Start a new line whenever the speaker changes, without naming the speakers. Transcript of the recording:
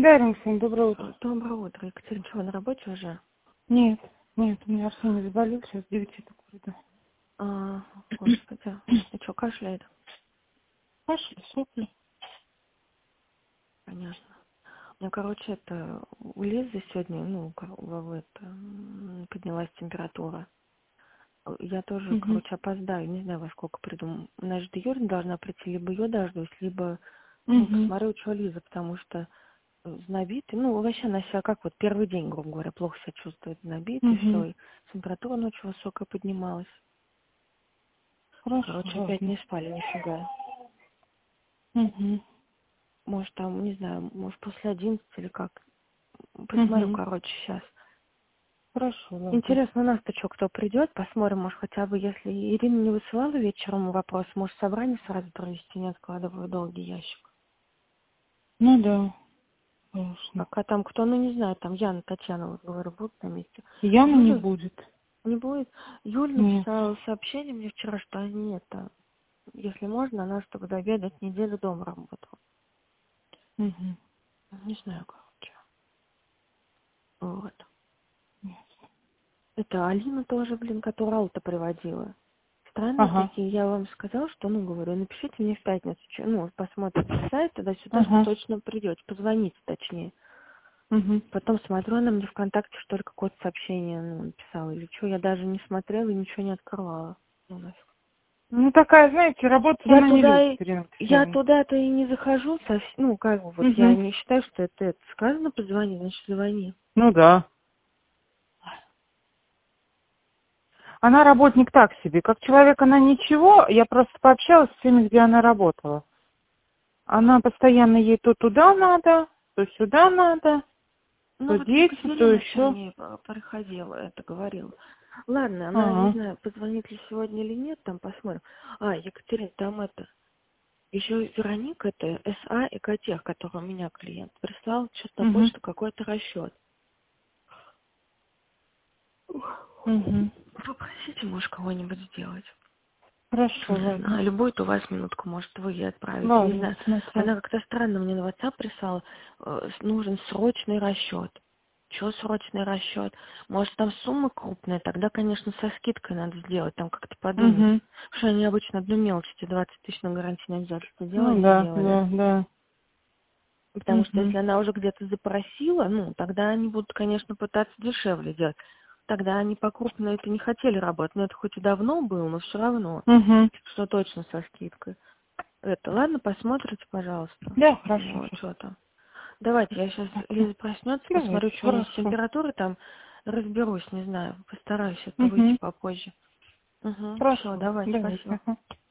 Да, Римсон, доброе утро.
Доброе утро. Екатерина, что, вы на работе уже?
Нет, у меня Арсений заболел, сейчас 9 так приду.
Господи. И что, кашляет?
Пошли, сопли.
Понятно. У меня, короче, у Лизы сегодня, поднялась температура. Я тоже,
Угу.
опоздаю, не знаю, во сколько приду. Значит, Юля должна прийти, либо ее дождусь, либо,
Угу.
посмотрю, что Лиза, потому что знобит, вообще она себя как вот первый день, грубо говоря, плохо себя чувствует, знобит, и все,
Угу.
и температура ночью высокая поднималась.
Хорошо,
Короче, опять
ладно.
не спали нифига.
Угу.
Может, там, не знаю, может, после 11 или как. Посмотрю,
Угу.
короче, сейчас.
Хорошо, ладно.
Интересно, у нас-то что, кто придет? Посмотрим, может, хотя бы, если Ирина не высылала вечером вопрос, может, собрание сразу провести, не откладывая долгий ящик.
Ну да, конечно.
Пока там кто, не знаю, там Яна, Татьяна, вот говорю, будут на месте.
Яна не
Юля
будет.
не будет. Юля
Нет.
написала сообщение мне вчера, что они если можно, она, чтобы до обеда неделю дома работала.
Угу.
Не знаю, короче. Вот.
Нет.
Это Алина тоже, которая ауто приводила. Странные
Ага.
такие. Я вам сказала, что, говорю, напишите мне в пятницу, посмотрите сайт туда-сюда, что
Ага.
точно придете. Позвоните точнее.
Угу.
Потом смотрю, она мне ВКонтакте, что ли, какое-то сообщение написала. Или что, я даже не смотрела и ничего не открывала. Нафиг.
Ну такая, знаете, работать она не любит, Ирина
Я
Алексеевна.
туда-то и не захожу совсем, я
Угу.
не считаю, что это сказано, позвони, значит, звони.
Ну да. Она работник так себе. Как человек она ничего, я просто пообщалась с теми, где она работала. Она постоянно ей то туда надо, то сюда надо, то
Вот
дети, то
Екатерина что
еще.
мне проходила, это говорила. Ладно, она, не
Ага.
знаю, позвонит ли сегодня или нет, там посмотрим. Екатерина, там еще Вероника, это СА Экотех, который у меня клиент, прислал что-то на
Угу.
почту, какой-то расчет.
Угу.
Попросите, может, кого-нибудь сделать.
Хорошо,
Не
ладно.
знаю, или будет у вас минутку, может, вы ей отправите. Не
Ладно,
знаю.
смотрю.
Она как-то странно мне на WhatsApp прислала, нужен срочный расчет. Чего срочный расчет? Может, там сумма крупная, тогда, конечно, со скидкой надо сделать, там как-то подумать.
Угу.
Потому что они обычно одну мелочь, эти 20 тысяч на гарантийное обязательство делали
Ну
и
да,
сделали.
да, да.
Потому что
Угу.
если она уже где-то запросила, тогда они будут, конечно, пытаться дешевле делать. Тогда они по крупной это не хотели работать, но это хоть и давно было, но все равно,
Угу.
что точно со скидкой. Ладно, посмотрите, пожалуйста.
Да, хорошо.
Вот, что там. Давайте, я сейчас,
Смотрю.
Лиза проснется,
Давайте,
посмотрю, что у нее с
хорошо.
температурой там, разберусь, не знаю, постараюсь это выйти
Угу.
попозже. Угу, все,
Хорошо.
давай,
Давайте.
спасибо.
Ага.